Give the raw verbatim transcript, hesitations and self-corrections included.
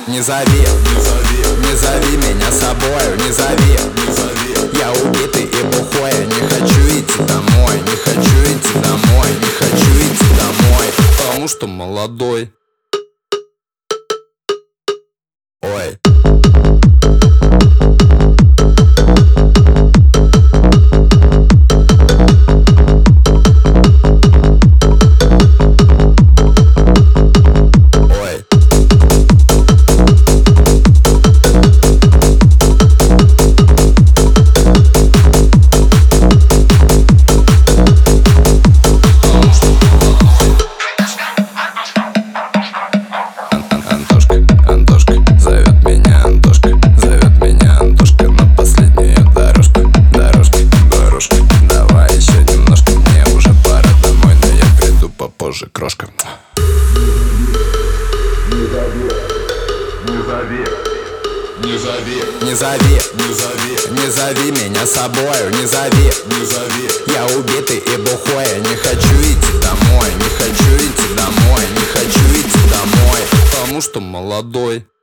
Не зови, не зови, не зови меня с собою, не зови, не зови. Я убитый и бухой, не хочу идти домой, не хочу идти домой, не хочу идти домой, потому что молодой. Ой. Позже, крошка. Не зови, не зови, не зови, не зови, не зови, не зови меня с собою, не зови, не зови. Я убитый и бухой, не хочу идти домой, не хочу идти домой, не хочу идти домой, потому что молодой.